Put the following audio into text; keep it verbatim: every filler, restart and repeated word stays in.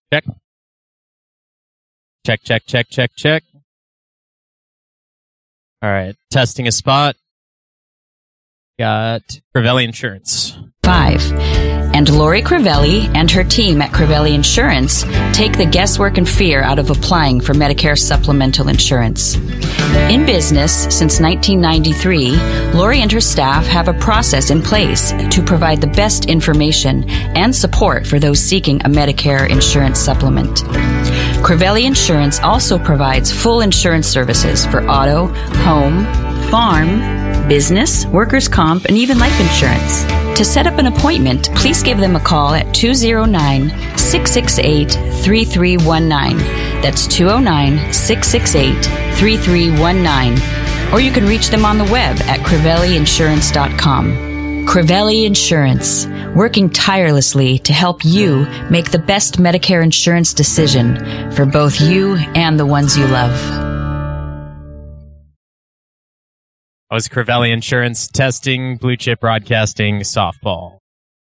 Check. Check, check, check, check, check. All right. Testing a spot. Got Crivelli Insurance. Five. And Lori Crivelli and her team at Crivelli Insurance take the guesswork and fear out of applying for Medicare supplemental insurance. In business since nineteen ninety-three, Lori and her staff have a process in place to provide the best information and support for those seeking a Medicare insurance supplement. Crivelli Insurance also provides full insurance services for auto, home, farm, business, workers' comp, and even life insurance. To set up an appointment, please give them a call at two oh nine, six six eight, three three one nine. That's two oh nine, six six eight, three three one nine. Or you can reach them on the web at crivelli insurance dot com. Crivelli Insurance, working tirelessly to help you make the best Medicare insurance decision for both you and the ones you love. I was Crivelli Insurance testing Blue Chip Broadcasting softball.